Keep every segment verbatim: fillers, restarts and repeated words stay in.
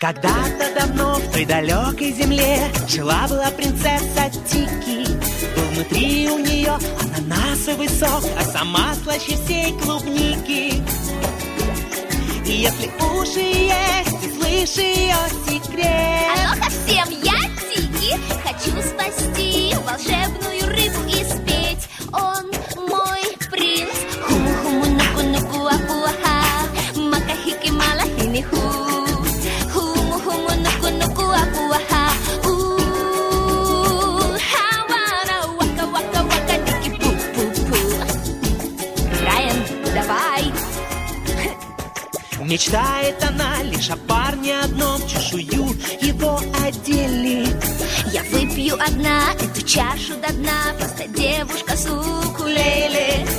Когда-то давно в той далекой земле жила-была принцесса Тики. Был внутри у нее ананасовый сок, а сама слаще всей клубники. И если уши есть, ты слышишь ее секрет. А ну-ка всем, я Тики, хочу спасти волшебную рыбу и спеть. Он мой принц. Хуму-хуму, нуку-нуку, апуаха, макахики-малахини-ху. Хуму-хуму, нуку-нуку, апуаха. У-хавана, вака-вака-вака, тики-пу-пу-пу. Райан, давай. Мечтает она лишь о парне одном, чешую его одели. Я выпью одна эту чашу до дна, просто девушка с укулеле.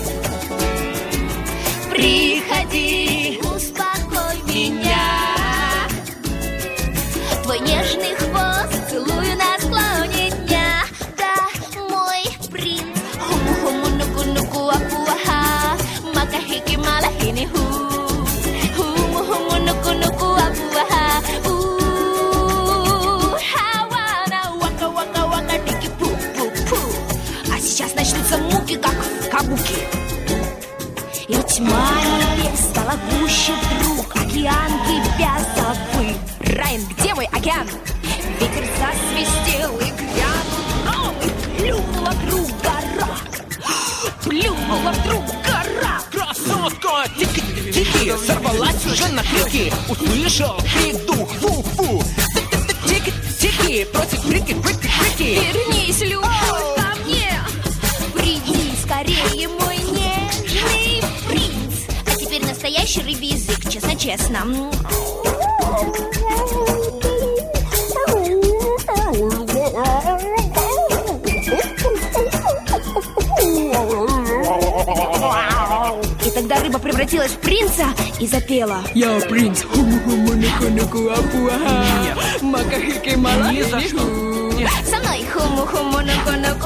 Приходи, успокой меня. Твой нежный хвост целую на склоне дня. Да, мой принц. Хуму-хуму, нуку-нуку, апуаха, макахики-малахини-ху. Хуму-хуму, нуку-нуку, апуаха. Сейчас начнутся муки, как в кабуки. И тьма небес стала гуще вдруг. Океан кипя забыл. Райан, где мой океан? Ветер засвистел и грянул гром. И плюнула вдруг гора. Плюнула вдруг гора. Красотка! Тики-тики, сорвалась уже на крики. Услышал крик дух, фу-фу. Тики-тики, против крики-крики-крики. Вернись, любовь, ко мне. Приди скорее, мой нежный принц. А теперь настоящий рыбий язык, честно-честно. И тогда рыба превратилась в принца и запела. Я принц. Хуму-хуму-нуку-нуку-апуаха, макахики-малахини-ху. Со мной хуму-хуму-нуку-нуку.